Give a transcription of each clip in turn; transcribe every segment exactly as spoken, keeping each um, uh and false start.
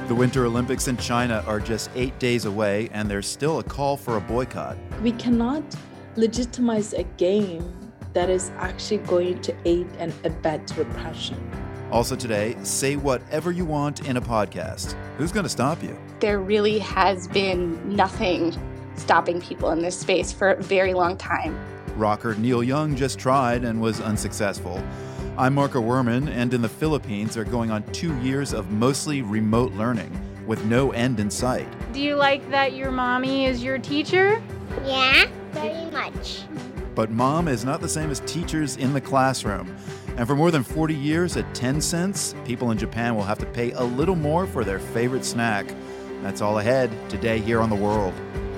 The Winter Olympics in China are just eight days away, and there's still a call for a boycott. We cannot legitimize a game that is actually going to aid and abet repression. Also today, say whatever you want in a podcast. Who's going to stop you? There really has been nothing stopping people in this space for a very long time. Rocker Neil Young just tried and was unsuccessful. I'm Marco Werman, and in the Philippines are going on two years of mostly remote learning with no end in sight. Do you like that your mommy is your teacher? Yeah, very much. But mom is not the same as teachers in the classroom. And for more than forty years at ten cents, people in Japan will have to pay a little more for their favorite snack. That's all ahead today here on The World.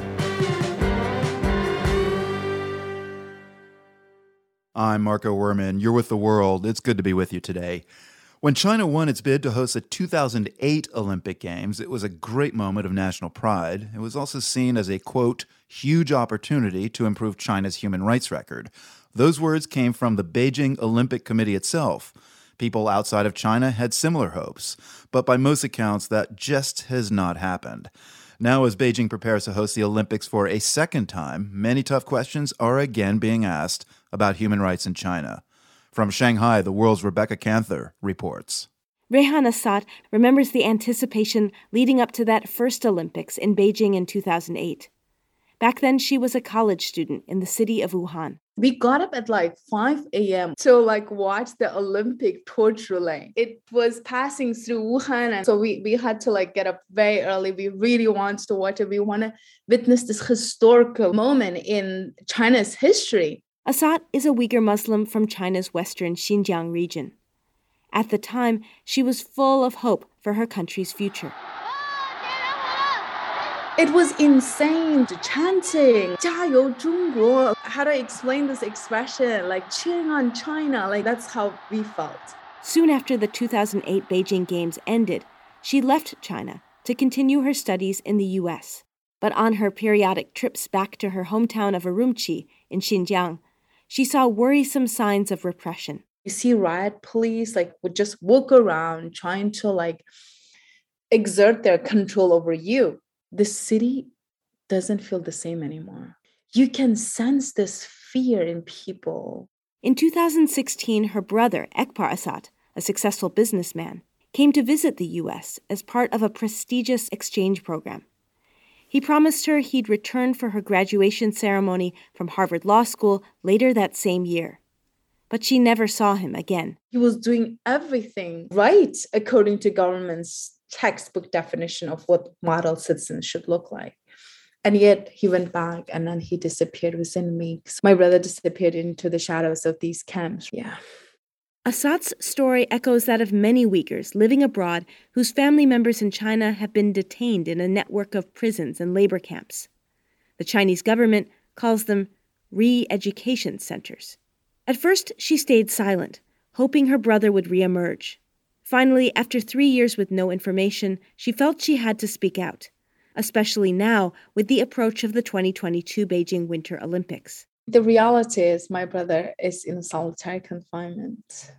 I'm Marco Werman. You're with The World. It's good to be with you today. When China won its bid to host the two thousand eight Olympic Games, it was a great moment of national pride. It was also seen as a, quote, huge opportunity to improve China's human rights record. Those words came from the Beijing Olympic Committee itself. People outside of China had similar hopes, but by most accounts, that just has not happened. Now, as Beijing prepares to host the Olympics for a second time, many tough questions are again being asked about human rights in China. From Shanghai, The World's Rebecca Canther reports. Rehan Assad remembers the anticipation leading up to that first Olympics in Beijing in two thousand eight. Back then, she was a college student in the city of Wuhan. We got up at like five a.m. to like watch the Olympic torch relay. It was passing through Wuhan, and so we, we had to like get up very early. We really wanted to watch it. We want to witness this historical moment in China's history. Assad is a Uyghur Muslim from China's western Xinjiang region. At the time, she was full of hope for her country's future. It was insane, the chanting, 加油中国. How do I explain this expression? Like cheering on China, like that's how we felt. Soon after the two thousand eight Beijing Games ended, she left China to continue her studies in the U S. But on her periodic trips back to her hometown of Urumqi in Xinjiang, she saw worrisome signs of repression. You see riot police like would just walk around trying to like exert their control over you. The city doesn't feel the same anymore. You can sense this fear in people. In two thousand sixteen, her brother, Ekbar Assad, a successful businessman, came to visit the U S as part of a prestigious exchange program. He promised her he'd return for her graduation ceremony from Harvard Law School later that same year. But she never saw him again. He was doing everything right according to government's textbook definition of what model citizens should look like. And yet he went back and then he disappeared within weeks. My brother disappeared into the shadows of these camps. Yeah. Assad's story echoes that of many Uyghurs living abroad whose family members in China have been detained in a network of prisons and labor camps. The Chinese government calls them re-education centers. At first, she stayed silent, hoping her brother would reemerge. Finally, after three years with no information, she felt she had to speak out, especially now with the approach of the twenty twenty-two Beijing Winter Olympics. The reality is my brother is in solitary confinement,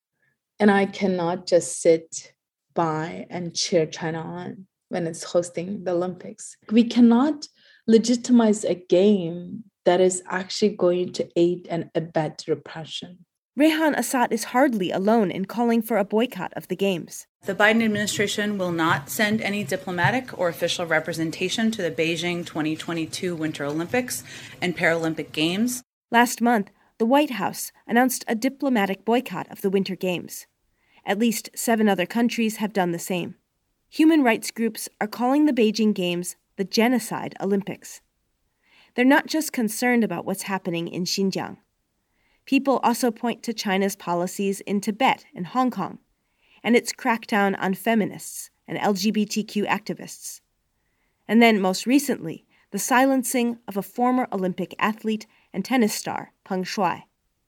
and I cannot just sit by and cheer China on when it's hosting the Olympics. We cannot legitimize a game that is actually going to aid and abet repression. Rehan Assad is hardly alone in calling for a boycott of the Games. The Biden administration will not send any diplomatic or official representation to the Beijing twenty twenty-two Winter Olympics and Paralympic Games. Last month, the White House announced a diplomatic boycott of the Winter Games. At least seven other countries have done the same. Human rights groups are calling the Beijing Games the Genocide Olympics. They're not just concerned about what's happening in Xinjiang. People also point to China's policies in Tibet and Hong Kong, and its crackdown on feminists and L G B T Q activists. And then, most recently, the silencing of a former Olympic athlete and tennis star, Peng Shuai.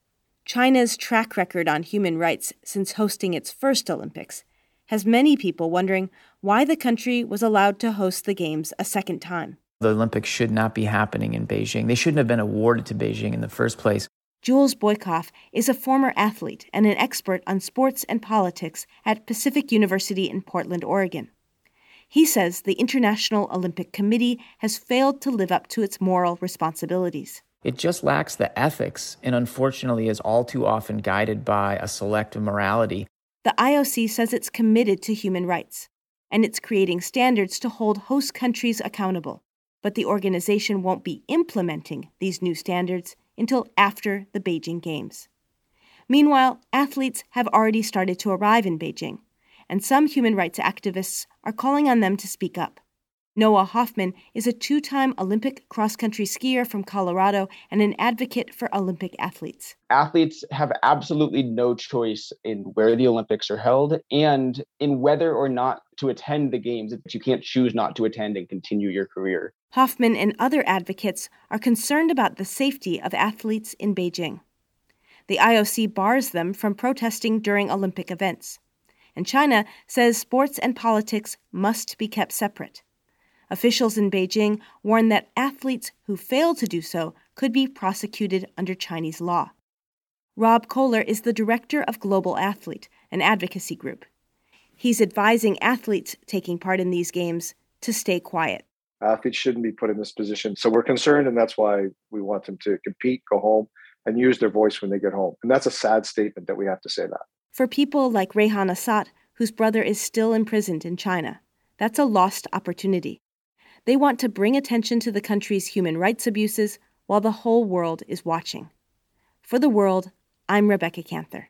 China's track record on human rights since hosting its first Olympics has many people wondering why the country was allowed to host the Games a second time. The Olympics should not be happening in Beijing. They shouldn't have been awarded to Beijing in the first place. Jules Boykoff is a former athlete and an expert on sports and politics at Pacific University in Portland, Oregon. He says the International Olympic Committee has failed to live up to its moral responsibilities. It just lacks the ethics and unfortunately is all too often guided by a selective morality. The I O C says it's committed to human rights, and it's creating standards to hold host countries accountable. But the organization won't be implementing these new standards until after the Beijing Games. Meanwhile, athletes have already started to arrive in Beijing, and some human rights activists are calling on them to speak up. Noah Hoffman is a two-time Olympic cross-country skier from Colorado and an advocate for Olympic athletes. Athletes have absolutely no choice in where the Olympics are held and in whether or not to attend the games. You can't choose not to attend and continue your career. Hoffman and other advocates are concerned about the safety of athletes in Beijing. The I O C bars them from protesting during Olympic events. And China says sports and politics must be kept separate. Officials in Beijing warn that athletes who fail to do so could be prosecuted under Chinese law. Rob Kohler is the director of Global Athlete, an advocacy group. He's advising athletes taking part in these games to stay quiet. Athletes shouldn't be put in this position. So we're concerned, and that's why we want them to compete, go home, and use their voice when they get home. And that's a sad statement that we have to say that. For people like Rehan Assad, whose brother is still imprisoned in China, that's a lost opportunity. They want to bring attention to the country's human rights abuses while the whole world is watching. For The World, I'm Rebecca Canther.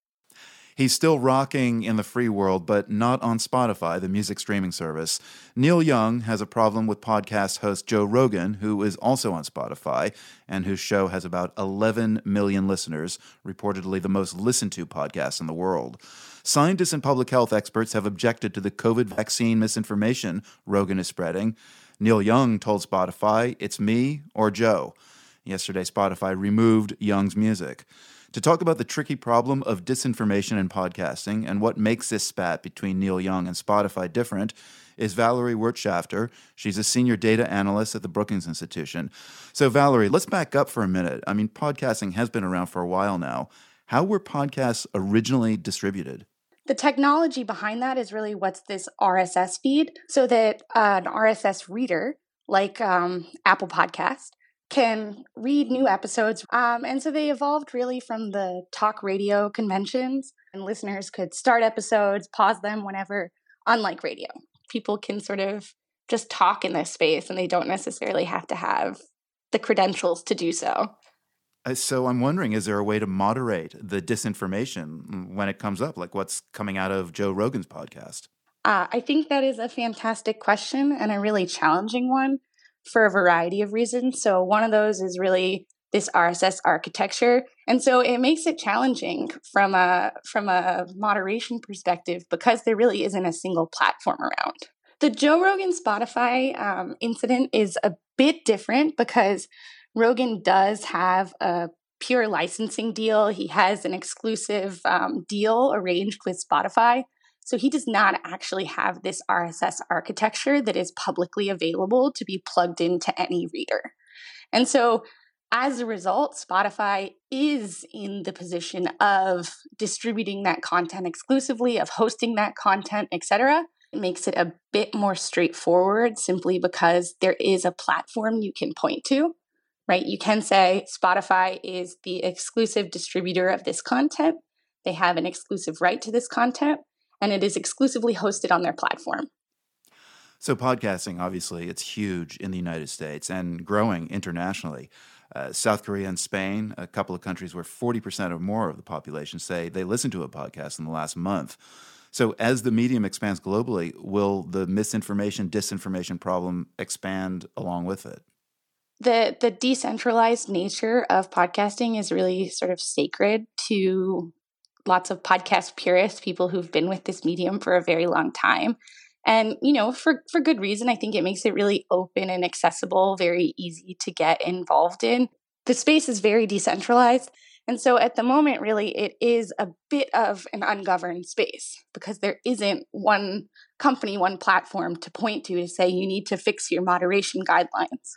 He's still rocking in the free world, but not on Spotify, the music streaming service. Neil Young has a problem with podcast host Joe Rogan, who is also on Spotify, and whose show has about eleven million listeners, reportedly the most listened to podcast in the world. Scientists and public health experts have objected to the COVID vaccine misinformation Rogan is spreading. Neil Young told Spotify, "It's me or Joe." Yesterday, Spotify removed Young's music. To talk about the tricky problem of disinformation in podcasting and what makes this spat between Neil Young and Spotify different is Valerie Wirtschafter. She's a senior data analyst at the Brookings Institution. So, Valerie, let's back up for a minute. I mean, podcasting has been around for a while now. How were podcasts originally distributed? The technology behind that is really what's this R S S feed, so that uh, an R S S reader, like um, Apple Podcast, can read new episodes. Um, and so they evolved really from the talk radio conventions, and listeners could start episodes, pause them whenever, unlike radio. People can sort of just talk in this space, and they don't necessarily have to have the credentials to do so. Uh, so I'm wondering, is there a way to moderate the disinformation when it comes up, like what's coming out of Joe Rogan's podcast? Uh, I think that is a fantastic question and a really challenging one for a variety of reasons. So one of those is really this R S S architecture. And so it makes it challenging from a from a moderation perspective because there really isn't a single platform around. The Joe Rogan Spotify um, incident is a bit different because Rogan does have a pure licensing deal. He has an exclusive um, deal arranged with Spotify. So he does not actually have this R S S architecture that is publicly available to be plugged into any reader. And so as a result, Spotify is in the position of distributing that content exclusively, of hosting that content, et cetera. It makes it a bit more straightforward simply because there is a platform you can point to, right? You can say Spotify is the exclusive distributor of this content. They have an exclusive right to this content, and it is exclusively hosted on their platform. So podcasting, obviously, it's huge in the United States and growing internationally. Uh, South Korea and Spain, a couple of countries where forty percent or more of the population say they listen to a podcast in the last month. So as the medium expands globally, will the misinformation, disinformation problem expand along with it? The the decentralized nature of podcasting is really sort of sacred to lots of podcast purists, people who've been with this medium for a very long time. And, you know, for, for good reason. I think it makes it really open and accessible, very easy to get involved in. The space is very decentralized. And so at the moment, really, it is a bit of an ungoverned space because there isn't one company, one platform to point to to say you need to fix your moderation guidelines.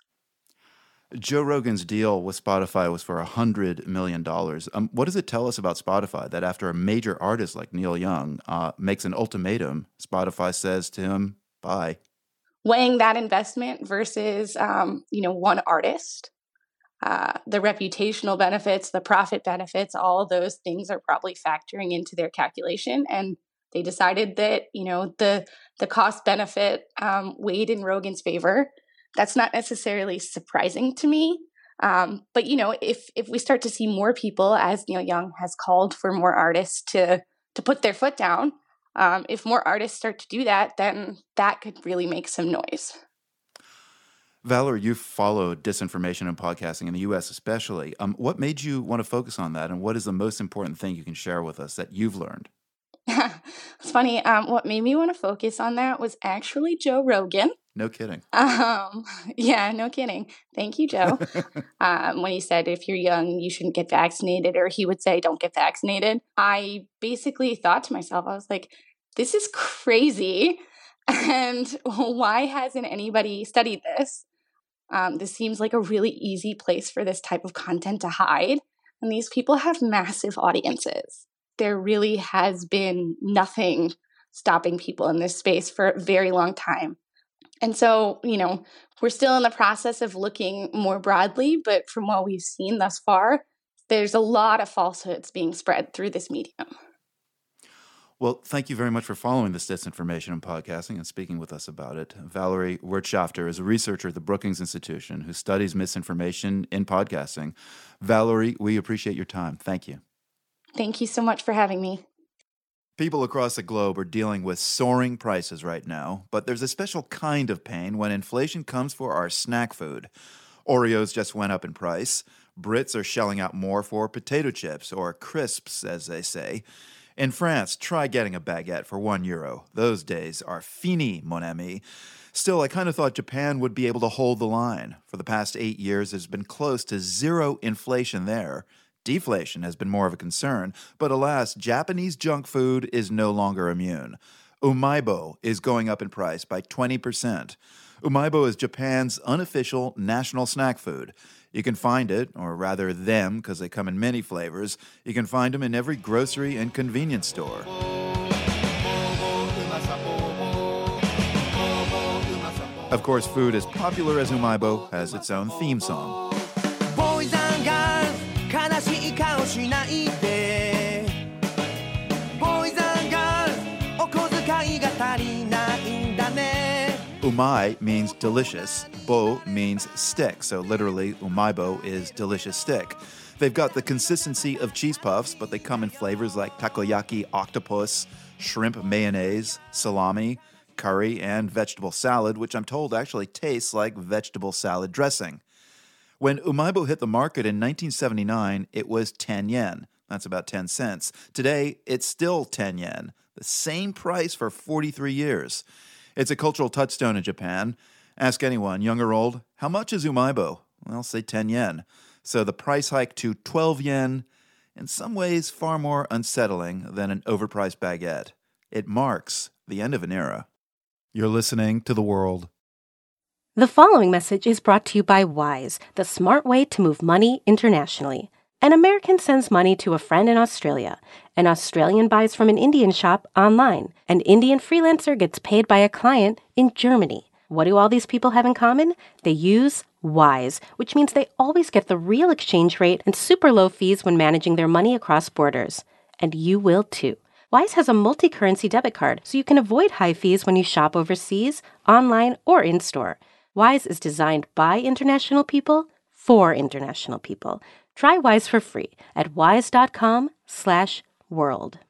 Joe Rogan's deal with Spotify was for one hundred million dollars. Um, what does it tell us about Spotify that after a major artist like Neil Young uh, makes an ultimatum, Spotify says to him, Bye. Weighing that investment versus, um, you know, one artist, uh, the reputational benefits, the profit benefits, all those things are probably factoring into their calculation. And they decided that, you know, the the cost benefit um, weighed in Rogan's favor. That's not necessarily surprising to me. Um, but, you know, if if we start to see more people, as Neil Young has called for more artists to to put their foot down, um, if more artists start to do that, then that could really make some noise. Valerie, you've followed disinformation and podcasting in the U S especially. Um, what made you want to focus on that, and what is the most important thing you can share with us that you've learned? It's funny. Um, what made me want to focus on that was actually Joe Rogan. No kidding. Um, yeah, no kidding. Thank you, Joe. um, when he said, if you're young, you shouldn't get vaccinated, or he would say, don't get vaccinated. I basically thought to myself, I was like, this is crazy. And why hasn't anybody studied this? Um, this seems like a really easy place for this type of content to hide. And these people have massive audiences. There really has been nothing stopping people in this space for a very long time. And so, you know, we're still in the process of looking more broadly, but from what we've seen thus far, there's a lot of falsehoods being spread through this medium. Well, thank you very much for following this disinformation and podcasting and speaking with us about it. Valerie Wirtschafter is a researcher at the Brookings Institution who studies misinformation in podcasting. Valerie, we appreciate your time. Thank you. Thank you so much for having me. People across the globe are dealing with soaring prices right now, but there's a special kind of pain when inflation comes for our snack food. Oreos just went up in price. Brits are shelling out more for potato chips, or crisps, as they say. In France, try getting a baguette for one euro. Those days are fini, mon ami. Still, I kind of thought Japan would be able to hold the line. For the past eight years, there's been close to zero inflation there. Deflation has been more of a concern, but alas, Japanese junk food is no longer immune. Umaibo is going up in price by twenty percent. Umaibo is Japan's unofficial national snack food. You can find it, or rather them, because they come in many flavors. You can find them in every grocery and convenience store. Of course, food as popular as Umaibo has its own theme song. Boys and girls, 悲しい顔しないで Boys and girls, お小遣いが足りないんだね Umai means delicious. Bo means stick. So literally, umaibo is delicious stick. They've got the consistency of cheese puffs, but they come in flavors like takoyaki, octopus, shrimp mayonnaise, salami, curry, and vegetable salad, which I'm told actually tastes like vegetable salad dressing. When Umaibo hit the market in nineteen seventy-nine, it was ten yen. That's about ten cents. Today, it's still ten yen, the same price for forty-three years. It's a cultural touchstone in Japan. Ask anyone, young or old, how much is Umaibo? Well, say ten yen. So the price hike to twelve yen, in some ways far more unsettling than an overpriced baguette. It marks the end of an era. You're listening to The World. The following message is brought to you by Wise, the smart way to move money internationally. An American sends money to a friend in Australia. An Australian buys from an Indian shop online. An Indian freelancer gets paid by a client in Germany. What do all these people have in common? They use Wise, which means they always get the real exchange rate and super low fees when managing their money across borders. And you will too. Wise has a multi-currency debit card, so you can avoid high fees when you shop overseas, online, or in-store. Wise is designed by international people for international people. Try Wise for free at wise.com slash world.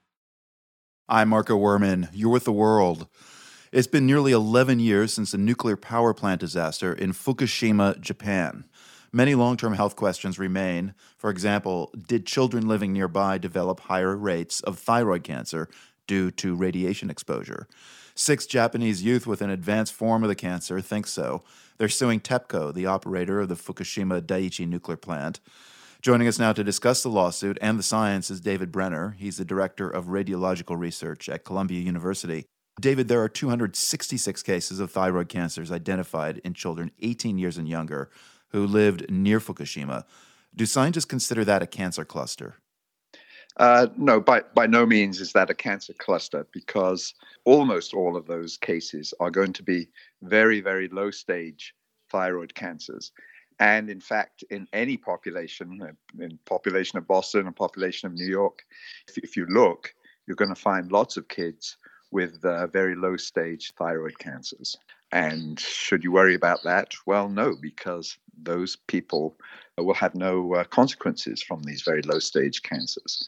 I'm Marco Werman. You're with The World. It's been nearly eleven years since the nuclear power plant disaster in Fukushima, Japan. Many long-term health questions remain. For example, did children living nearby develop higher rates of thyroid cancer due to radiation exposure? Six Japanese youth with an advanced form of the cancer think so. They're suing TEPCO, the operator of the Fukushima Daiichi nuclear plant. Joining us now to discuss the lawsuit and the science is David Brenner. He's the director of radiological research at Columbia University. David, there are two hundred sixty-six cases of thyroid cancers identified in children eighteen years and younger who lived near Fukushima. Do scientists consider that a cancer cluster? Uh, no, by, by no means is that a cancer cluster, because almost all of those cases are going to be very, very low stage thyroid cancers. And in fact, in any population, in population of Boston and population of New York, if, if you look, you're going to find lots of kids with uh, very low stage thyroid cancers. And should you worry about that? Well, no, because those people will have no uh, consequences from these very low stage cancers.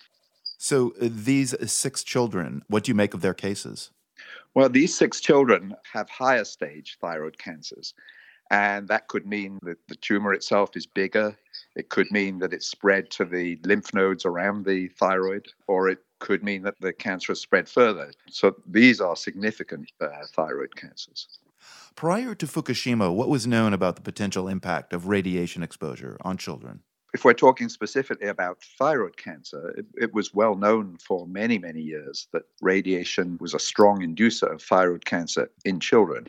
So uh, these six children, what do you make of their cases? Well, these six children have higher stage thyroid cancers. And that could mean that the tumor itself is bigger. It could mean that it's spread to the lymph nodes around the thyroid, or it could mean that the cancer has spread further. So these are significant uh, thyroid cancers. Prior to Fukushima, what was known about the potential impact of radiation exposure on children? If we're talking specifically about thyroid cancer, it, it was well known for many, many years that radiation was a strong inducer of thyroid cancer in children.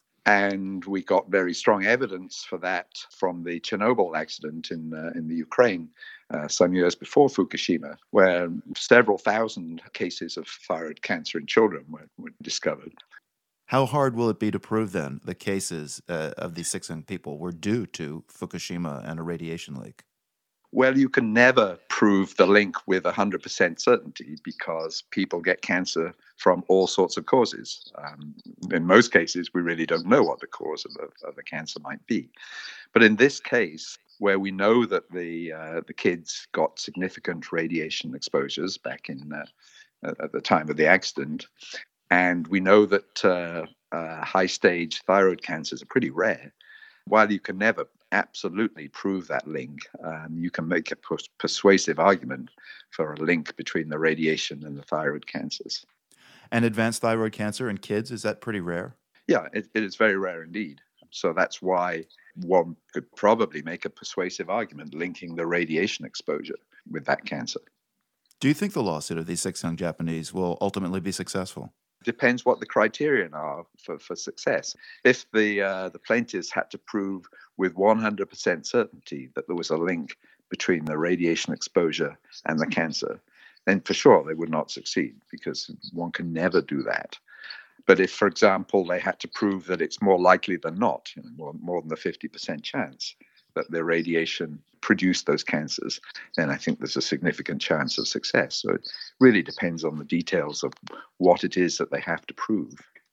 And we got very strong evidence for that from the Chernobyl accident in uh, in the Ukraine uh, some years before Fukushima, where several thousand cases of thyroid cancer in children were, were discovered. How hard will it be to prove then the cases uh, of these six young people were due to Fukushima and a radiation leak? Well, you can never prove the link with one hundred percent certainty, because people get cancer from all sorts of causes. Um, in most cases, we really don't know what the cause of the, of the cancer might be. But in this case, where we know that the uh, the kids got significant radiation exposures back in uh, at the time of the accident, and we know that uh, uh, high-stage thyroid cancers are pretty rare, while you can never absolutely prove that link, um, you can make a pers- persuasive argument for a link between the radiation and the thyroid cancers. And advanced thyroid cancer in kids, is that pretty rare? Yeah, it, it is very rare indeed. So that's why one could probably make a persuasive argument linking the radiation exposure with that cancer. Do you think the lawsuit of these six young Japanese will ultimately be successful? Depends what the criterion are for, for success. If the uh, the plaintiffs had to prove with one hundred percent certainty that there was a link between the radiation exposure and the cancer, then for sure they would not succeed, because one can never do that. But if, for example, they had to prove that it's more likely than not, you know, more, more than the fifty percent chance that the radiation produced those cancers, then I think there's a significant chance of success. So it really depends on the details of what it is that they have to prove.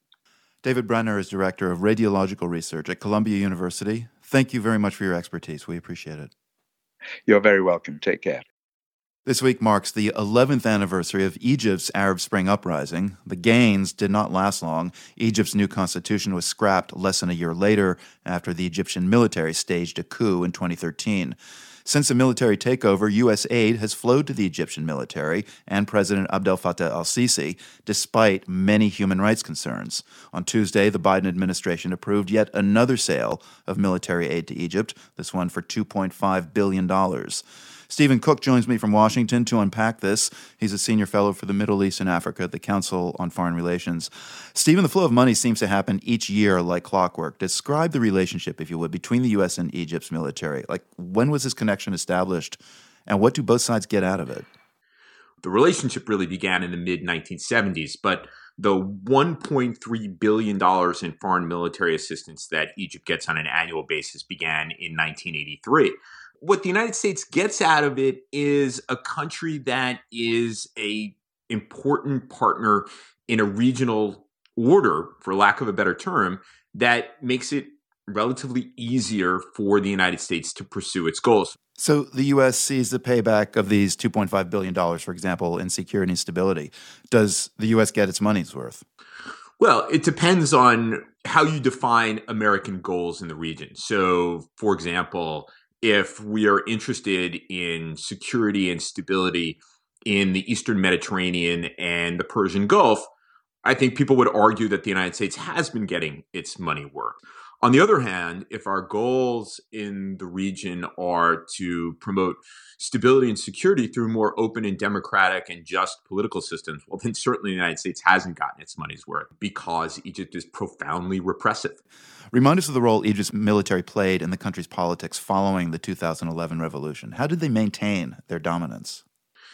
David Brenner is Director of Radiological Research at Columbia University. Thank you very much for your expertise. We appreciate it. You're very welcome. Take care. This week marks the eleventh anniversary of Egypt's Arab Spring uprising. The gains did not last long. Egypt's new constitution was scrapped less than a year later after the Egyptian military staged a coup in twenty thirteen. Since the military takeover, U S aid has flowed to the Egyptian military and President Abdel Fattah al-Sisi, despite many human rights concerns. On Tuesday, the Biden administration approved yet another sale of military aid to Egypt, this one for two point five billion dollars. Stephen Cook joins me from Washington to unpack this. He's a senior fellow for the Middle East and Africa at the Council on Foreign Relations. Stephen, the flow of money seems to happen each year like clockwork. Describe the relationship, if you would, between the U S and Egypt's military. Like, when was this connection established, and what do both sides get out of it? The relationship really began in the mid nineteen seventies, but the one point three billion dollars in foreign military assistance that Egypt gets on an annual basis began in nineteen eighty-three. What the United States gets out of it is a country that is a important partner in a regional order, for lack of a better term, that makes it relatively easier for the United States to pursue its goals. So the U S sees the payback of these two point five billion dollars, for example, in security and stability. Does the U S get its money's worth? Well, it depends on how you define American goals in the region. So, for example, if we are interested in security and stability in the Eastern Mediterranean and the Persian Gulf, I think people would argue that the United States has been getting its money worth. On the other hand, if our goals in the region are to promote stability and security through more open and democratic and just political systems, well, then certainly the United States hasn't gotten its money's worth because Egypt is profoundly repressive. Remind us of the role Egypt's military played in the country's politics following the two thousand eleven revolution. How did they maintain their dominance?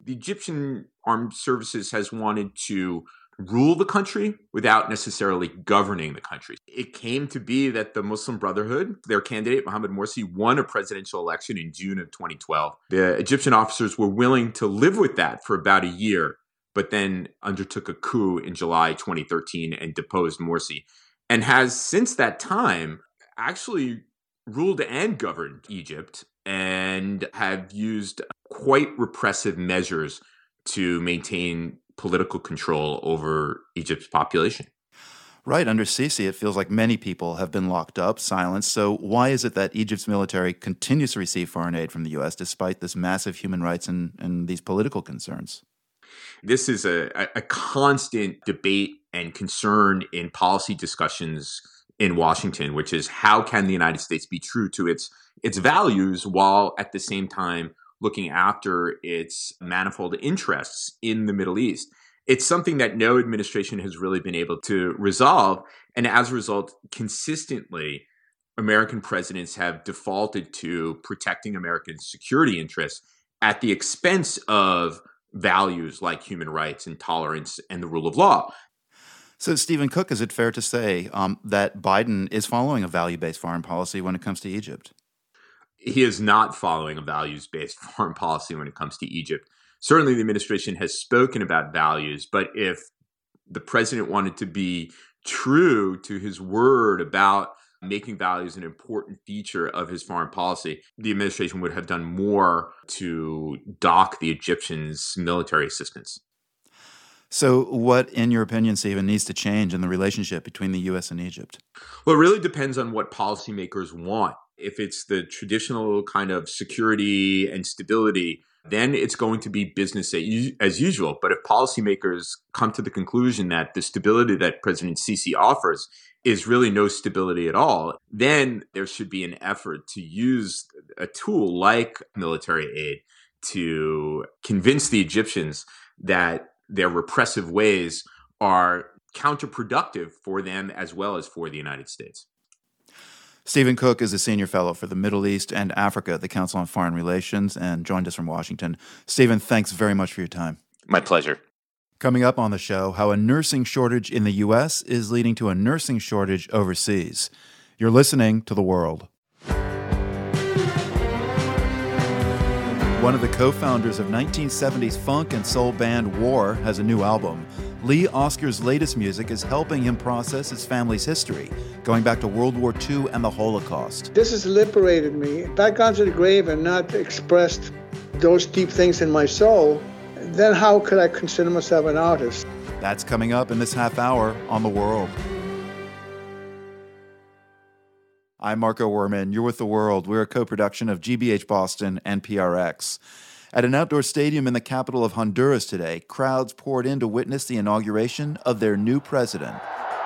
The Egyptian Armed Services has wanted to rule the country without necessarily governing the country. It came to be that the Muslim Brotherhood, their candidate, Mohamed Morsi, won a presidential election in June of twenty twelve. The Egyptian officers were willing to live with that for about a year, but then undertook a coup in July twenty thirteen and deposed Morsi, and has since that time actually ruled and governed Egypt and have used quite repressive measures to maintain political control over Egypt's population. Right. Under Sisi, it feels like many people have been locked up, silenced. So why is it that Egypt's military continues to receive foreign aid from the U S despite this massive human rights and, and these political concerns? This is a, a constant debate and concern in policy discussions in Washington, which is how can the United States be true to its its values while at the same time looking after its manifold interests in the Middle East. It's something that no administration has really been able to resolve. And as a result, consistently, American presidents have defaulted to protecting American security interests at the expense of values like human rights and tolerance and the rule of law. So, Stephen Cook, is it fair to say um, that Biden is following a value-based foreign policy when it comes to Egypt? He is not following a values-based foreign policy when it comes to Egypt. Certainly, the administration has spoken about values, but if the president wanted to be true to his word about making values an important feature of his foreign policy, the administration would have done more to dock the Egyptians' military assistance. So what, in your opinion, Stephen, needs to change in the relationship between the U S and Egypt? Well, it really depends on what policymakers want. If it's the traditional kind of security and stability, then it's going to be business as usual. But if policymakers come to the conclusion that the stability that President Sisi offers is really no stability at all, then there should be an effort to use a tool like military aid to convince the Egyptians that their repressive ways are counterproductive for them as well as for the United States. Stephen Cook is a senior fellow for the Middle East and Africa at the Council on Foreign Relations and joined us from Washington. Stephen, thanks very much for your time. My pleasure. Coming up on the show, how a nursing shortage in the U S is leading to a nursing shortage overseas. You're listening to The World. One of the co-founders of nineteen seventies funk and soul band War has a new album. Lee Oscar's latest music is helping him process his family's history, going back to World War Two and the Holocaust. This has liberated me. If I'd gone to the grave and not expressed those deep things in my soul, then how could I consider myself an artist? That's coming up in this half hour on The World. I'm Marco Werman. You're with The World. We're a co-production of G B H Boston and P R X. At an outdoor stadium in the capital of Honduras today, crowds poured in to witness the inauguration of their new president.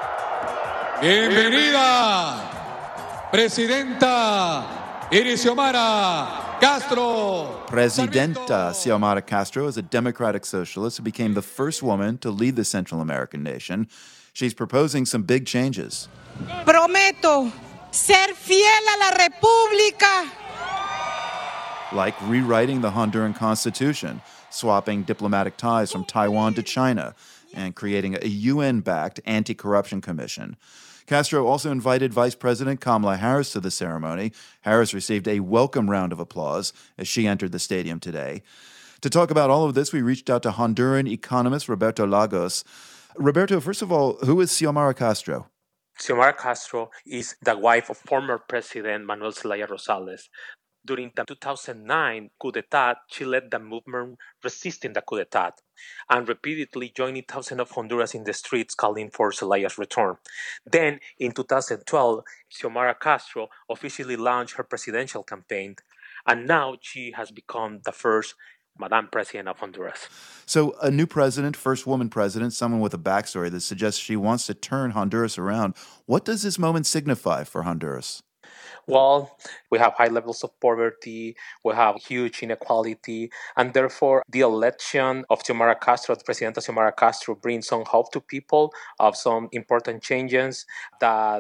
Bienvenida, Presidenta Xiomara Castro. Presidenta Xiomara Castro is a democratic socialist who became the first woman to lead the Central American nation. She's proposing some big changes. Prometo ser fiel a la República. Like rewriting the Honduran constitution, swapping diplomatic ties from Taiwan to China, and creating a U N-backed anti-corruption commission. Castro also invited Vice President Kamala Harris to the ceremony. Harris received a welcome round of applause as she entered the stadium today. To talk about all of this, we reached out to Honduran economist Roberto Lagos. Roberto, first of all, who is Xiomara Castro? Xiomara Castro is the wife of former President Manuel Zelaya Rosales. During the two thousand nine coup d'etat, she led the movement resisting the coup d'etat and repeatedly joining thousands of Hondurans in the streets calling for Zelaya's return. Then, in two thousand twelve, Xiomara Castro officially launched her presidential campaign, and now she has become the first Madam President of Honduras. So a new president, first woman president, someone with a backstory that suggests she wants to turn Honduras around. What does this moment signify for Honduras? Well, we have high levels of poverty, we have huge inequality, and therefore the election of Xiomara Castro, Presidenta Xiomara Castro, brings some hope to people of some important changes that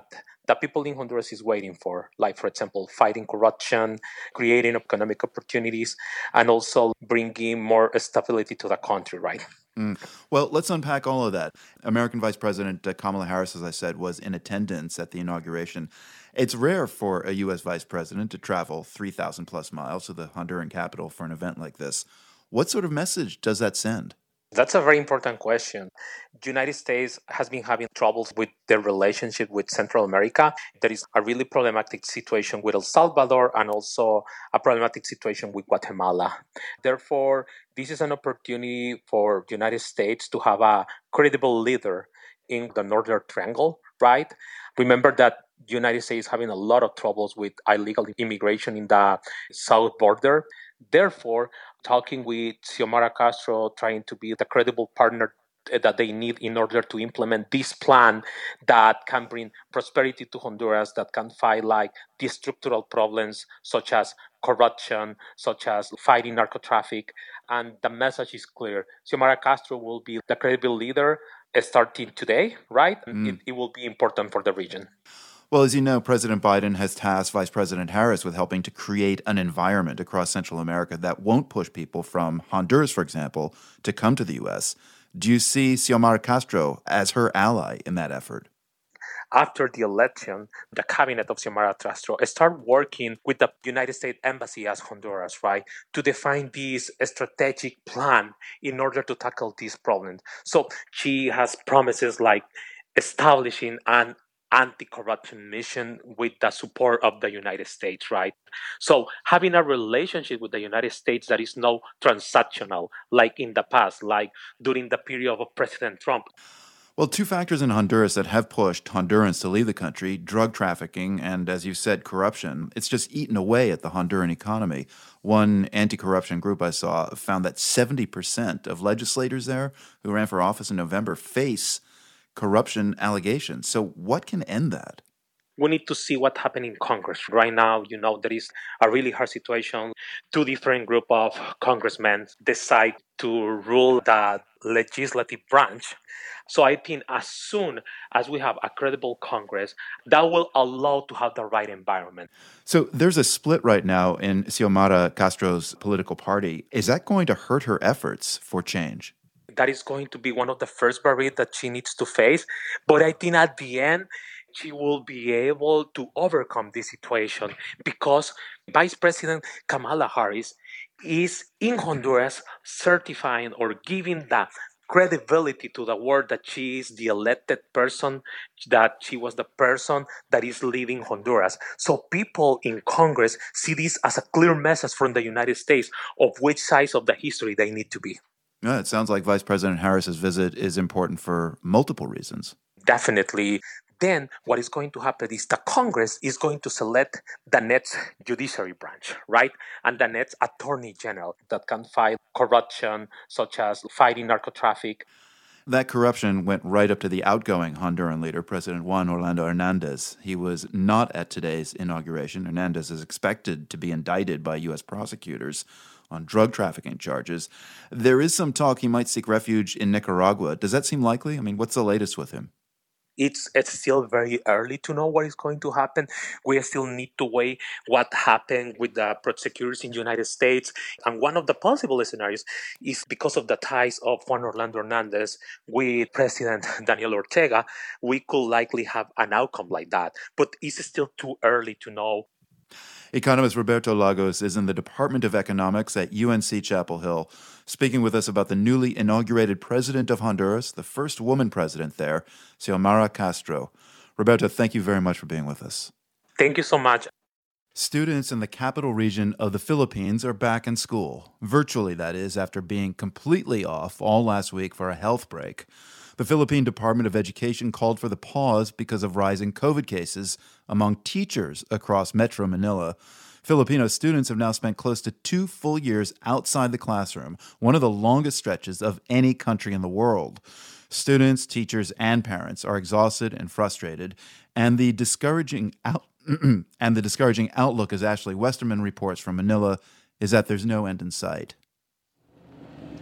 that people in Honduras is waiting for, like, for example, fighting corruption, creating economic opportunities, and also bringing more stability to the country, right? Mm. Well, let's unpack all of that. American Vice President uh, Kamala Harris, as I said, was in attendance at the inauguration. It's rare for a U S vice president to travel three thousand plus miles to the Honduran capital for an event like this. What sort of message does that send? That's a very important question. The United States has been having troubles with their relationship with Central America. There is a really problematic situation with El Salvador and also a problematic situation with Guatemala. Therefore, this is an opportunity for the United States to have a credible leader in the Northern Triangle, right? Remember that the United States is having a lot of troubles with illegal immigration in the south border. Therefore, talking with Xiomara Castro, trying to be the credible partner that they need in order to implement this plan that can bring prosperity to Honduras, that can fight like the structural problems such as corruption, such as fighting narco traffic. And the message is clear. Xiomara Castro will be the credible leader starting today, right? Mm. It, it will be important for the region. Well, as you know, President Biden has tasked Vice President Harris with helping to create an environment across Central America that won't push people from Honduras, for example, to come to the U S. Do you see Xiomara Castro as her ally in that effort? After the election, the cabinet of Xiomara Castro started working with the United States Embassy as Honduras, right, to define this strategic plan in order to tackle these problems. So she has promises like establishing an anti-corruption mission with the support of the United States, right? So having a relationship with the United States that is not transactional, like in the past, like during the period of President Trump. Well, two factors in Honduras that have pushed Hondurans to leave the country, drug trafficking and, as you said, corruption. It's just eaten away at the Honduran economy. One anti-corruption group I saw found that seventy percent of legislators there who ran for office in November face corruption allegations. So what can end that? We need to see what happened in Congress. Right now, you know, there is a really hard situation. Two different group of congressmen decide to rule the legislative branch. So I think as soon as we have a credible Congress, that will allow to have the right environment. So there's a split right now in Xiomara Castro's political party. Is that going to hurt her efforts for change? That is going to be one of the first barriers that she needs to face. But I think at the end, she will be able to overcome this situation because Vice President Kamala Harris is in Honduras certifying or giving the credibility to the word that she is the elected person, that she was the person that is leading Honduras. So people in Congress see this as a clear message from the United States of which side of the history they need to be. Yeah, it sounds like Vice President Harris's visit is important for multiple reasons. Definitely. Then what is going to happen is the Congress is going to select the next judiciary branch, right? And the next attorney general that can fight corruption, such as fighting narco traffic. That corruption went right up to the outgoing Honduran leader, President Juan Orlando Hernandez. He was not at today's inauguration. Hernandez is expected to be indicted by U S prosecutors on drug trafficking charges. There is some talk he might seek refuge in Nicaragua. Does that seem likely? I mean, what's the latest with him? It's it's still very early to know what is going to happen. We still need to weigh what happened with the prosecutors in the United States. And one of the possible scenarios is because of the ties of Juan Orlando Hernandez with President Daniel Ortega, we could likely have an outcome like that. But it's still too early to know. Economist Roberto Lagos is in the Department of Economics at U N C Chapel Hill, speaking with us about the newly inaugurated president of Honduras, the first woman president there, Xiomara Castro. Roberto, thank you very much for being with us. Thank you so much. Students in the capital region of the Philippines are back in school, virtually that is, after being completely off all last week for a health break. The Philippine Department of Education called for the pause because of rising COVID cases among teachers across Metro Manila. Filipino students have now spent close to two full years outside the classroom, one of the longest stretches of any country in the world. Students, teachers, and parents are exhausted and frustrated, and the discouraging out- and the discouraging outlook, as Ashley Westerman reports from Manila, is that there's no end in sight.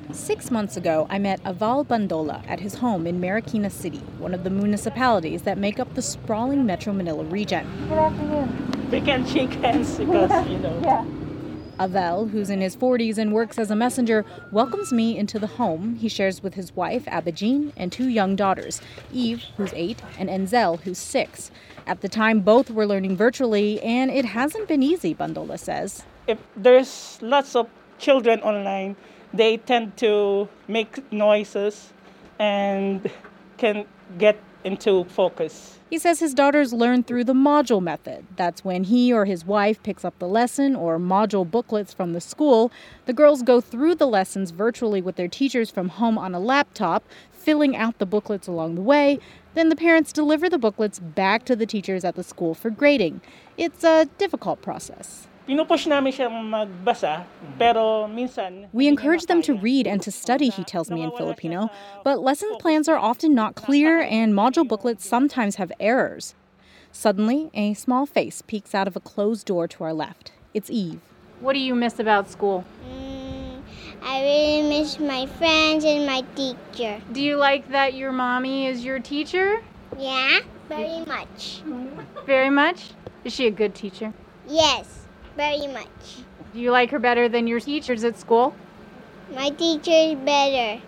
Six months ago, I met Aval Bandola at his home in Marikina City, one of the municipalities that make up the sprawling Metro Manila region. Good afternoon. We can shake hands because, you know. Yeah. Avel, who's in his forties and works as a messenger, welcomes me into the home he shares with his wife, Abajin, and two young daughters, Eve, who's eight, and Enzel, who's six. At the time, both were learning virtually, and it hasn't been easy, Bandola says. If there's lots of children online, they tend to make noises and can get into focus. He says his daughters learn through the module method. That's when he or his wife picks up the lesson or module booklets from the school. The girls go through the lessons virtually with their teachers from home on a laptop, filling out the booklets along the way. Then the parents deliver the booklets back to the teachers at the school for grading. It's a difficult process. Pinupush namin siyang magbasa, pero minsan... We encourage them to read and to study, he tells me in Filipino, but lesson plans are often not clear and module booklets sometimes have errors. Suddenly, a small face peeks out of a closed door to our left. It's Eve. What do you miss about school? Mm, I really miss my friends and my teacher. Do you like that your mommy is your teacher? Yeah, very much. Very much? Is she a good teacher? Yes. Very much. Do you like her better than your teachers at school? My teacher is better.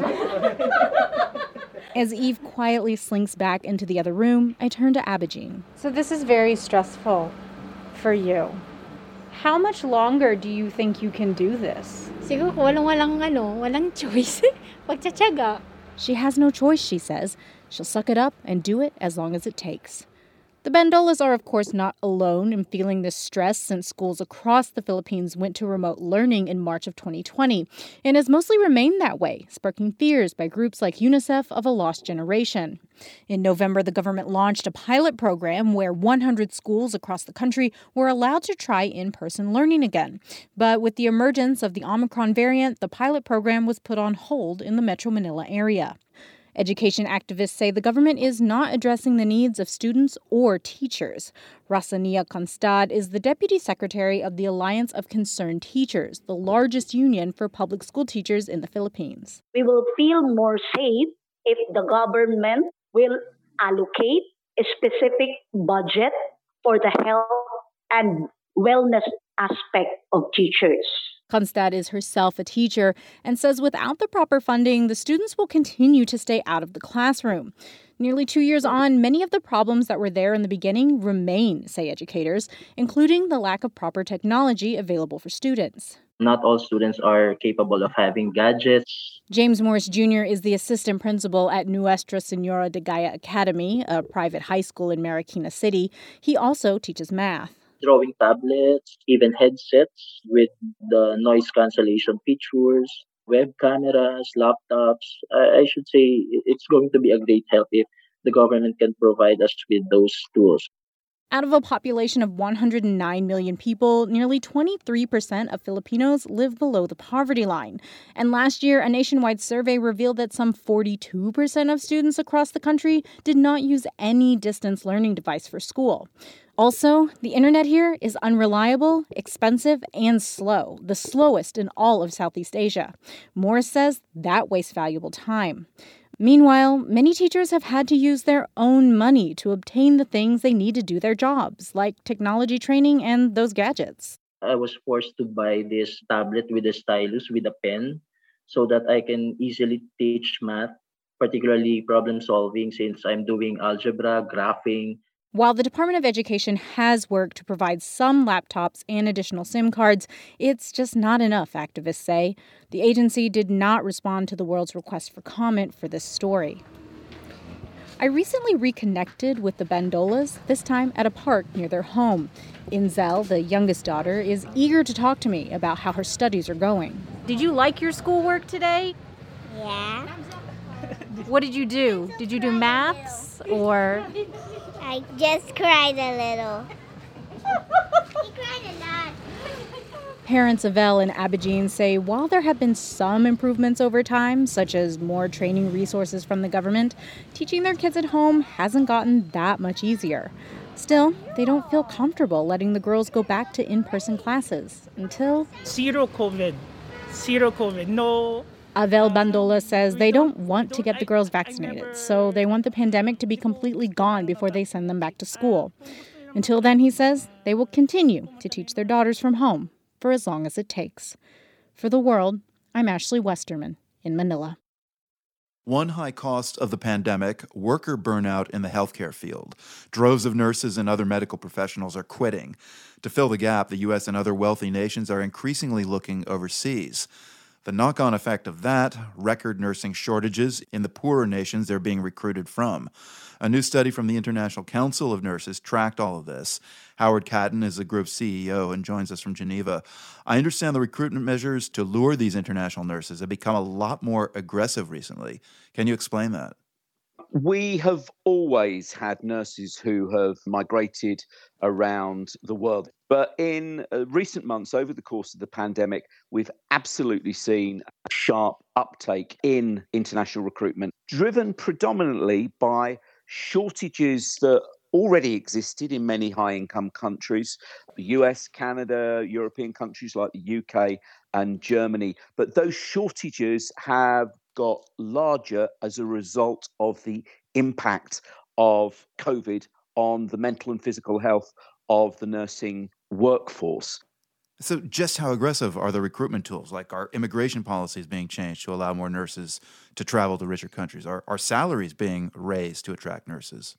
As Eve quietly slinks back into the other room, I turn to Abajin. So this is very stressful for you. How much longer do you think you can do this? Siguro walang walang ano, walang choice. Pagtsatsaga. She has no choice, she says. She'll suck it up and do it as long as it takes. The Bandolas are, of course, not alone in feeling this stress since schools across the Philippines went to remote learning in March of twenty twenty, and has mostly remained that way, sparking fears by groups like UNICEF of a lost generation. In November, the government launched a pilot program where one hundred schools across the country were allowed to try in-person learning again. But with the emergence of the Omicron variant, the pilot program was put on hold in the Metro Manila area. Education activists say the government is not addressing the needs of students or teachers. Rasania Constad is the deputy secretary of the Alliance of Concerned Teachers, the largest union for public school teachers in the Philippines. We will feel more safe if the government will allocate a specific budget for the health and wellness aspect of teachers. Constad is herself a teacher and says without the proper funding, the students will continue to stay out of the classroom. Nearly two years on, many of the problems that were there in the beginning remain, say educators, including the lack of proper technology available for students. Not all students are capable of having gadgets. James Morris Junior is the assistant principal at Nuestra Senora de Gaia Academy, a private high school in Marikina City. He also teaches math. Drawing tablets, even headsets with the noise cancellation features, web cameras, laptops. I should say it's going to be a great help if the government can provide us with those tools. Out of a population of one hundred nine million people, nearly twenty-three percent of Filipinos live below the poverty line. And last year, a nationwide survey revealed that some forty-two percent of students across the country did not use any distance learning device for school. Also, the internet here is unreliable, expensive, and slow, the slowest in all of Southeast Asia. Morris says that wastes valuable time. Meanwhile, many teachers have had to use their own money to obtain the things they need to do their jobs, like technology training and those gadgets. I was forced to buy this tablet with a stylus with a pen so that I can easily teach math, particularly problem solving since I'm doing algebra, graphing. While the Department of Education has worked to provide some laptops and additional SIM cards, it's just not enough, activists say. The agency did not respond to the world's request for comment for this story. I recently reconnected with the Bandolas, this time at a park near their home. Enzel, the youngest daughter, is eager to talk to me about how her studies are going. Did you like your schoolwork today? Yeah. What did you do? Did you do maths or... I just cried a little. He cried a lot. Parents Avel and Abajin say while there have been some improvements over time, such as more training resources from the government, teaching their kids at home hasn't gotten that much easier. Still, they don't feel comfortable letting the girls go back to in-person classes until... Zero COVID. Zero COVID. No Avel Bandola says they don't want to get the girls vaccinated, so they want the pandemic to be completely gone before they send them back to school. Until then, he says, they will continue to teach their daughters from home for as long as it takes. For The World, I'm Ashley Westerman in Manila. One high cost of the pandemic, worker burnout in the healthcare field. Droves of nurses and other medical professionals are quitting. To fill the gap, the U S and other wealthy nations are increasingly looking overseas. The knock-on effect of that, record nursing shortages in the poorer nations they're being recruited from. A new study from the International Council of Nurses tracked all of this. Howard Catton is the group's C E O and joins us from Geneva. I understand the recruitment measures to lure these international nurses have become a lot more aggressive recently. Can you explain that? We have always had nurses who have migrated around the world. But in uh, recent months, over the course of the pandemic, we've absolutely seen a sharp uptake in international recruitment, driven predominantly by shortages that already existed in many high-income countries, the U S, Canada, European countries like the U K and Germany. But those shortages have got larger as a result of the impact of COVID on the mental and physical health of the nursing workforce. So just how aggressive are the recruitment tools? Like, are immigration policies being changed to allow more nurses to travel to richer countries? Are, are salaries being raised to attract nurses?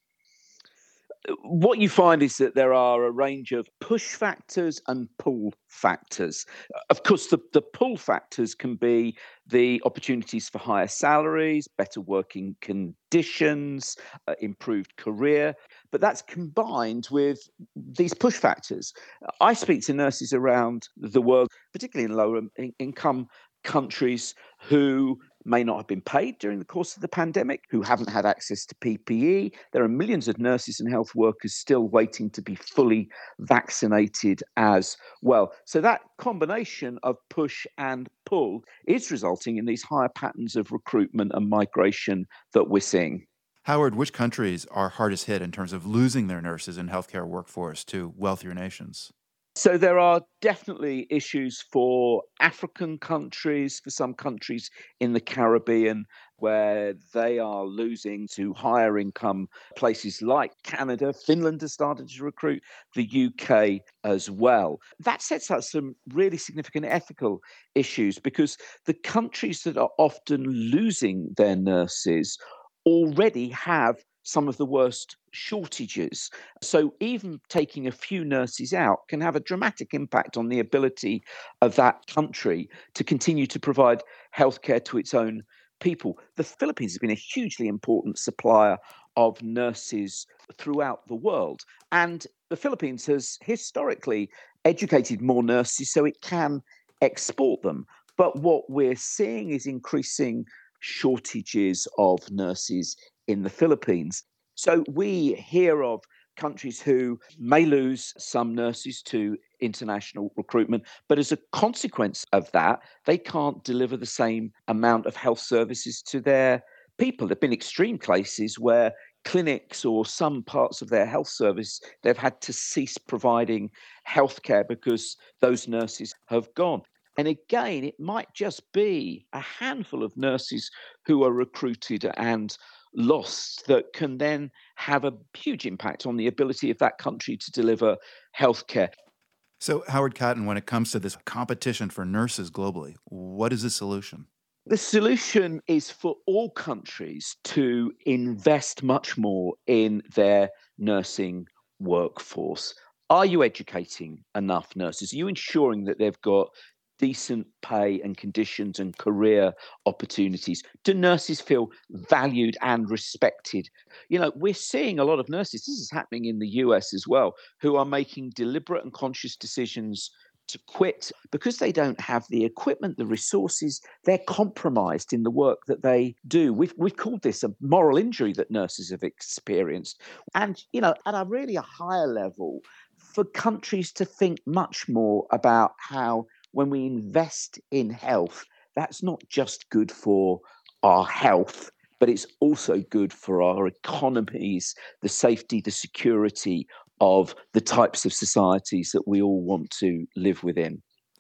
What you find is that there are a range of push factors and pull factors. Of course, the, the pull factors can be the opportunities for higher salaries, better working conditions, uh, improved career, but that's combined with these push factors. I speak to nurses around the world, particularly in lower in- income countries, who may not have been paid during the course of the pandemic, who haven't had access to P P E. There are millions of nurses and health workers still waiting to be fully vaccinated as well. So that combination of push and pull is resulting in these higher patterns of recruitment and migration that we're seeing. Howard, which countries are hardest hit in terms of losing their nurses and healthcare workforce to wealthier nations? So there are definitely issues for African countries, for some countries in the Caribbean, where they are losing to higher income places like Canada. Finland has started to recruit, the U K as well. That sets up some really significant ethical issues, because the countries that are often losing their nurses already have some of the worst shortages. So even taking a few nurses out can have a dramatic impact on the ability of that country to continue to provide healthcare to its own people. The Philippines has been a hugely important supplier of nurses throughout the world. And the Philippines has historically educated more nurses so it can export them. But what we're seeing is increasing shortages of nurses in the Philippines. So we hear of countries who may lose some nurses to international recruitment, but as a consequence of that, they can't deliver the same amount of health services to their people. There have been extreme cases where clinics or some parts of their health service, they've had to cease providing healthcare because those nurses have gone. And again, it might just be a handful of nurses who are recruited and lost that can then have a huge impact on the ability of that country to deliver healthcare. So, Howard Catton, when it comes to this competition for nurses globally, what is the solution? The solution is for all countries to invest much more in their nursing workforce. Are you educating enough nurses? Are you ensuring that they've got decent pay and conditions and career opportunities? Do nurses feel valued and respected? You know, we're seeing a lot of nurses, this is happening in the U S as well, who are making deliberate and conscious decisions to quit because they don't have the equipment, the resources. They're compromised in the work that they do. We've, we've called this a moral injury that nurses have experienced. And, you know, at a really a higher level, for countries to think much more about how when we invest in health, that's not just good for our health, but it's also good for our economies, the safety, the security of the types of societies that we all want to live within.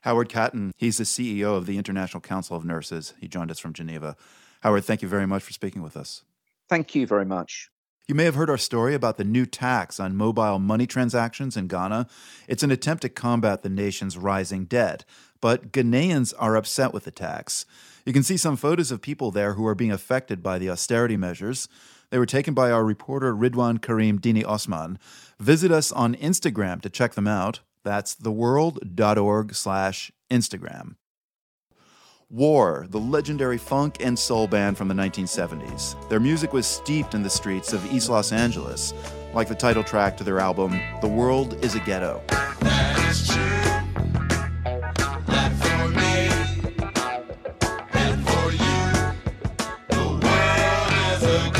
Howard Catton, he's the C E O of the International Council of Nurses. He joined us from Geneva. Howard, thank you very much for speaking with us. Thank you very much. You may have heard our story about the new tax on mobile money transactions in Ghana. It's an attempt to combat the nation's rising debt, but Ghanaians are upset with the tax. You can see some photos of people there who are being affected by the austerity measures. They were taken by our reporter Ridwan Karim Dini Osman. Visit us on Instagram to check them out. That's theworld.org slash Instagram. War, the legendary funk and soul band from the nineteen seventies. Their music was steeped in the streets of East Los Angeles, like the title track to their album, The World is a Ghetto. That is true. Not for me, and for you. The world is a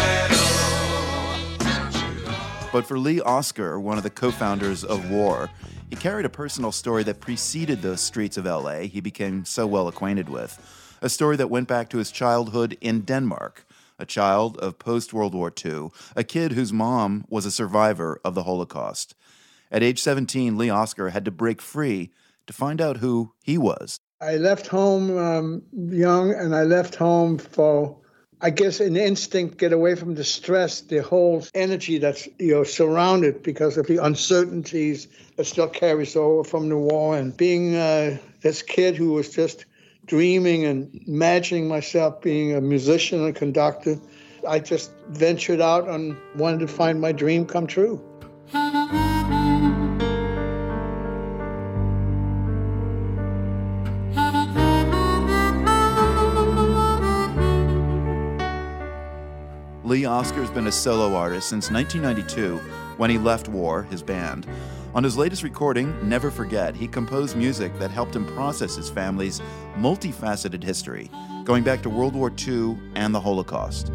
ghetto. But for Lee Oscar, one of the co-founders of War, he carried a personal story that preceded those streets of L A he became so well acquainted with, a story that went back to his childhood in Denmark, a child of post-World War Two, a kid whose mom was a survivor of the Holocaust. At age seventeen, Lee Oscar had to break free to find out who he was. I left home um, young, and I left home for, I guess, an instinct, get away from the stress, the whole energy that's, you know, surrounded because of the uncertainties that still carries over from the war. And being uh, this kid who was just dreaming and imagining myself being a musician and conductor, I just ventured out and wanted to find my dream come true. Lee Oscar's been a solo artist since nineteen ninety-two, when he left War, his band. On his latest recording, Never Forget, he composed music that helped him process his family's multifaceted history, going back to World War Two and the Holocaust.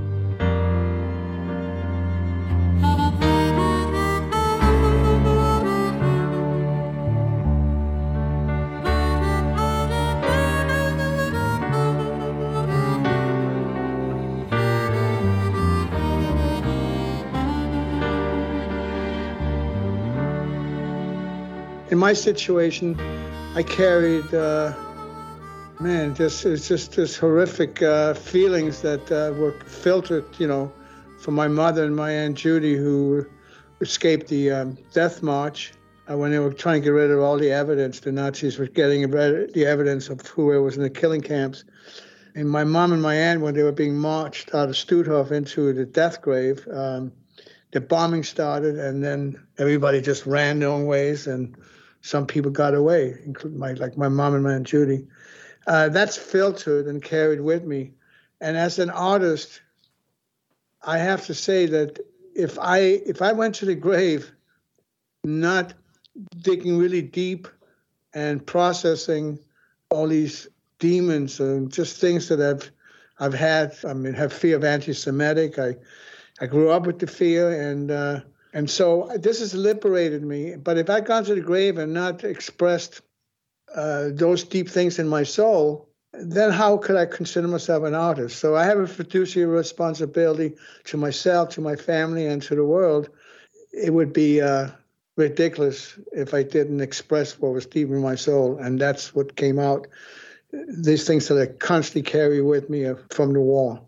In my situation, I carried, uh, man, just it's just this horrific uh, feelings that uh, were filtered, you know, from my mother and my Aunt Judy, who escaped the um, death march uh, when they were trying to get rid of all the evidence. The Nazis were getting rid of the evidence of who was in the killing camps. And my mom and my aunt, when they were being marched out of Stutthof into the death grave, um, the bombing started, and then everybody just ran their own ways, and some people got away, including my, like my mom and my Aunt Judy. Uh, that's filtered and carried with me. And as an artist, I have to say that if I if I went to the grave not digging really deep and processing all these demons and just things that I've I've had, I mean, have fear of anti-Semitic. I I grew up with the fear, and uh, and so this has liberated me. But if I'd gone to the grave and not expressed uh, those deep things in my soul, then how could I consider myself an artist? So I have a fiduciary responsibility to myself, to my family, and to the world. It would be uh, ridiculous if I didn't express what was deep in my soul, and that's what came out. These things that I constantly carry with me from the war.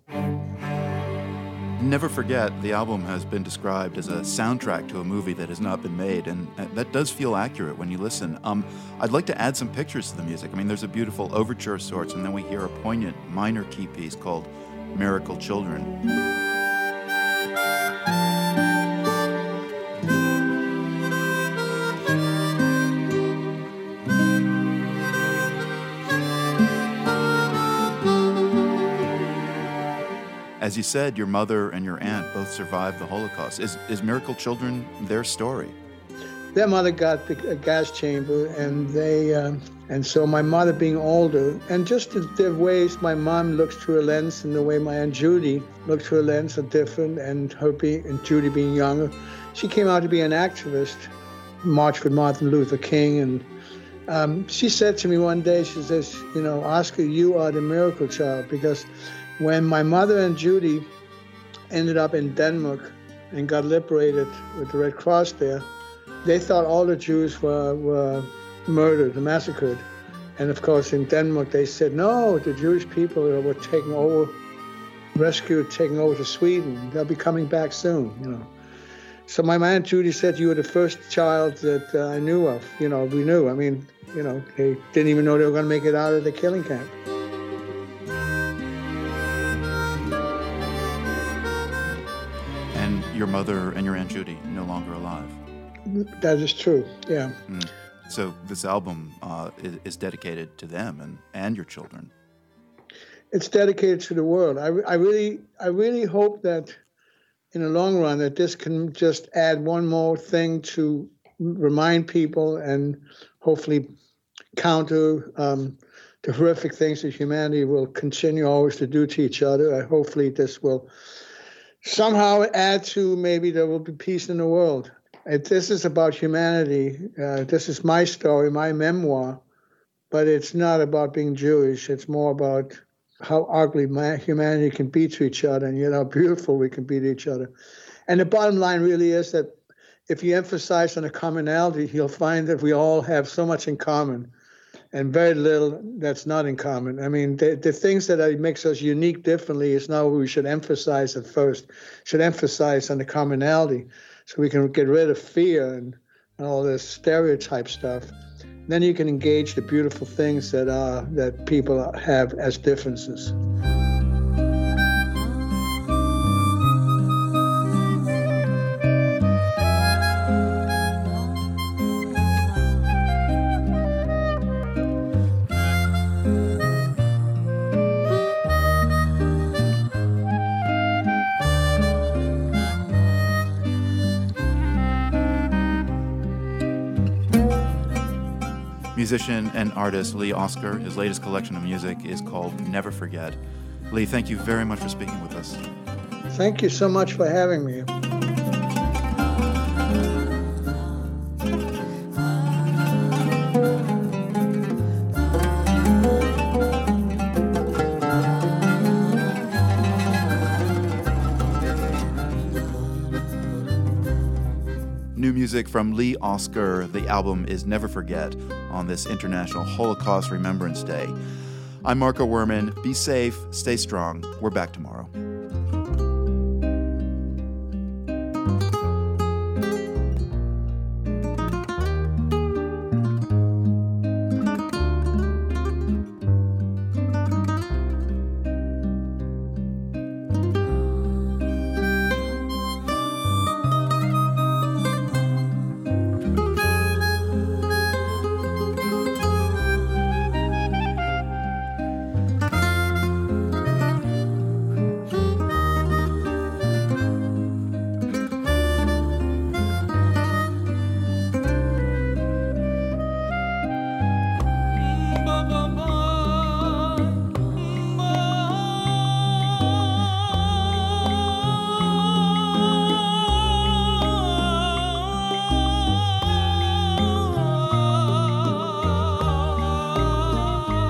Never Forget, the album has been described as a soundtrack to a movie that has not been made, and that does feel accurate when you listen. Um, I'd like to add some pictures to the music. I mean, there's a beautiful overture of sorts, and then we hear a poignant minor key piece called Miracle Children. As you said, your mother and your aunt both survived the Holocaust. Is is Miracle Children their story? Their mother got the, a gas chamber, and they, um, and so my mother being older, and just the, the ways my mom looks through a lens, and the way my Aunt Judy looked through a lens are different, and her being, and Judy being younger, she came out to be an activist, marched with Martin Luther King, and um, she said to me one day, she says, you know, Oscar, you are the miracle child, because when my mother and Judy ended up in Denmark and got liberated with the Red Cross there, they thought all the Jews were, were murdered, massacred. And of course, in Denmark, they said, no, the Jewish people were taken over, rescued, taken over to Sweden. They'll be coming back soon, you know. So my Aunt Judy said, you were the first child that uh, I knew of. You know, we knew. I mean, you know, they didn't even know they were going to make it out of the killing camp. And your mother and your Aunt Judy no longer alive. That is true, yeah. Mm. So this album uh, is, is dedicated to them and, and your children. It's dedicated to the world. I, I really, I really hope that in the long run that this can just add one more thing to remind people and hopefully counter um, the horrific things that humanity will continue always to do to each other. I hopefully this will somehow add to maybe there will be peace in the world. It, this is about humanity. Uh, this is my story, my memoir, but it's not about being Jewish. It's more about how ugly my, humanity can be to each other and yet how beautiful we can be to each other. And the bottom line really is that if you emphasize on a commonality, you'll find that we all have so much in common and very little that's not in common. I mean, the, the things that are, makes us unique differently is not what we should emphasize at first. Should emphasize on the commonality so we can get rid of fear and, and all this stereotype stuff. Then you can engage the beautiful things that are that people have as differences. Musician and artist Lee Oskar. His latest collection of music is called Never Forget. Lee, thank you very much for speaking with us. Thank you so much for having me. New music from Lee Oskar. The album is Never Forget on this International Holocaust Remembrance Day. I'm Marco Werman. Be safe, stay strong. We're back tomorrow.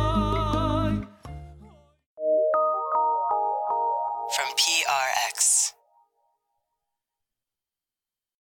From P R X.